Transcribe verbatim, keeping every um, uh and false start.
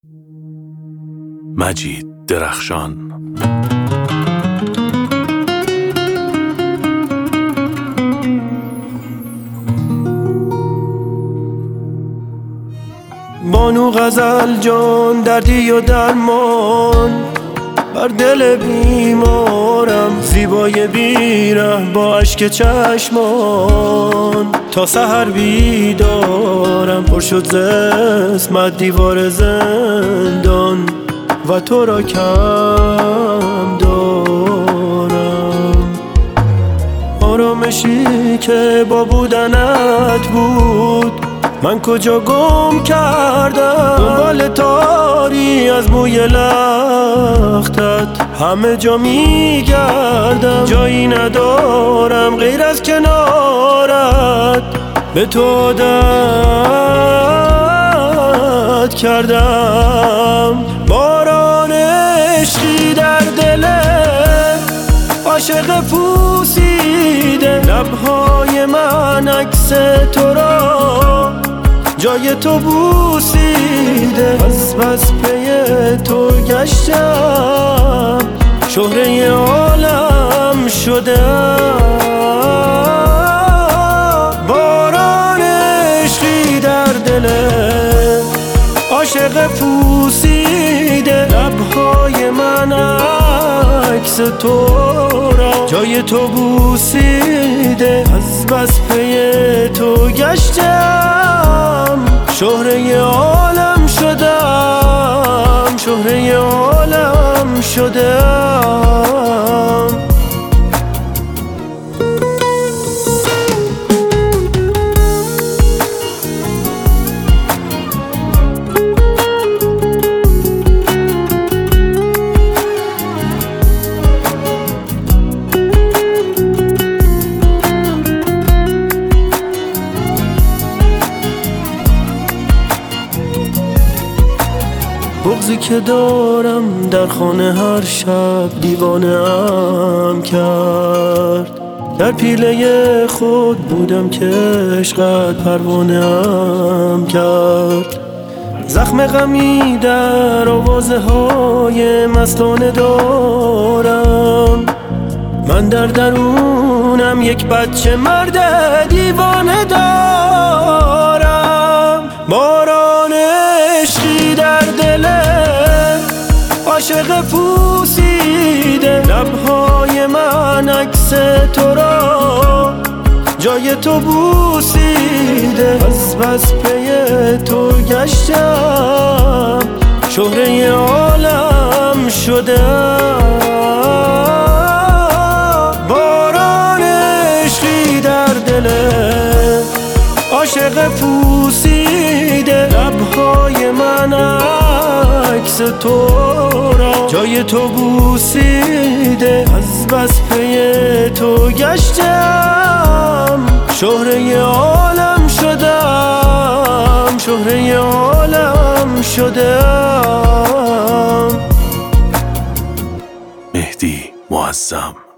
مجید درخشان. بانو غزل جان دردی و درمان بر دل بیمارم، زیبای بیره با اشک چشمان تا سحر بیدارم. پر شد ز اسمت دیوار زندان و تو را کم دارم. آرامشی که با بودنت بود من کجا گم کردم؟ دنبال تاری از موی لختت همه جا میگردم. جایی ندارم غیر از کنارت، به تو عادت کردم. باران عشقی در دل عاشق پوسیده، لبهای من عکس تو را جای تو بوسیده. از بس پی تو گشتم، شهره عالم شدم. باران عشقی در دل عاشق پوسیده، لبهای من عکس تو را جای تو بوسیده. از بس پی تو گشتم، شهره عالم شدم، شهره عالم شدم. بغضی که دارم در خانه هر شب دیوانه‌ام کرد. در پیله خود بودم که عشقت پروانه‌ام کرد. زخم غمی در آوازه های مستانه دارم. من در درونم یک بچه مرد دیوانه دارم. باران عشقی در دل عاشق پوسیده، لبهای من عکس تو را جای تو بوسیده. از بس پی تو گشتم، شهره عالم شدم. باران عشقی در دل عاشق پوسیده، لبهای من عکس تو را جای تو بوسیده. از بس پی تو گشتم، شهره عالم شدم، شهره عالم شدم. مهدی معظم.